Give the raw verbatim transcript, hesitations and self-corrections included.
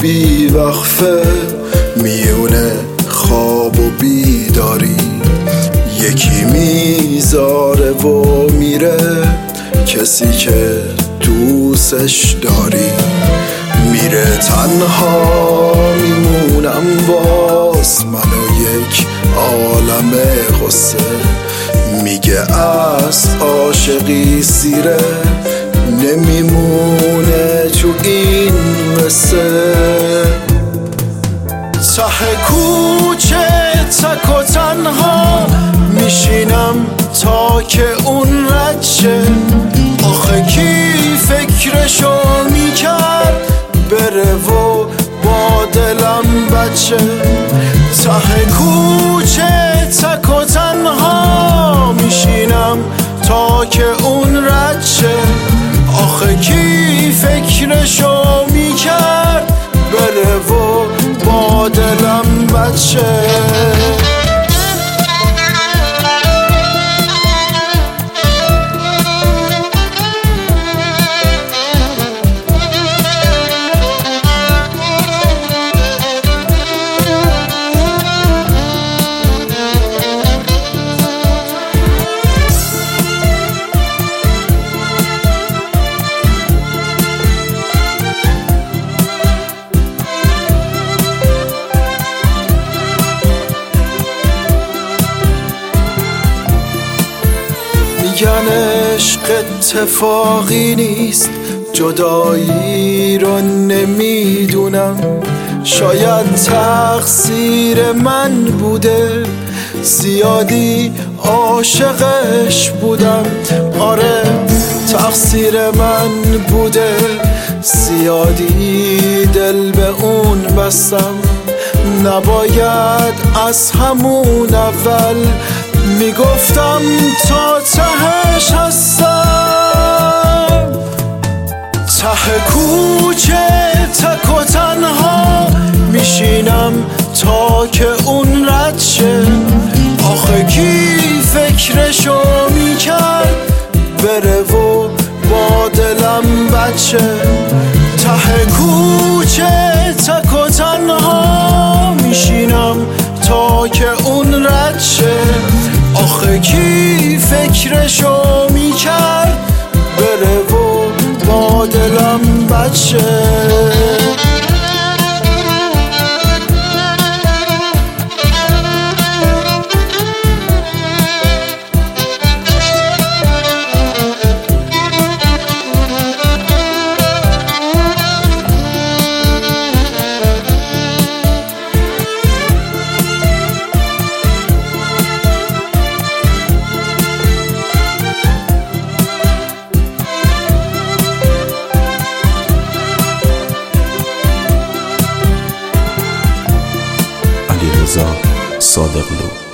بی وقفه میونه خواب و بیداری، یکی میذاره و میره کسی که دوستش داری. میره تنها میمونم باز من و یک عالم غصه، میگه از عاشقی سیره نمیمونه تو این قصه. ته کوچه تک و تنها میشینم تا که اون رد شه، آخه کی فکرشو میکرد بره و با دلم بچه. ته کوچه تک و تنها میشینم تا که اون رد شه، آخه کی فکرشو میکرد بره و با دلم بچه. میگن عشق اتفاقی نیست، جدایی رو نمیدونم، شاید تقصیر من بوده زیادی عاشقش بودم. آره تقصیر من بوده زیادی دل به اون بستم، نباید از همون اول میگفتم تا تهش هستم. ته کوچه تک و تنها میشینم تا که اون رد شه، آخه کی فکرشو میکرد بره و با دلم بچه. ته کوچه تک و تنها میشینم تا که اون رد شه، آخه کی فکرشو میکرد بره و با دلم بچه. علیرضا صادقلو.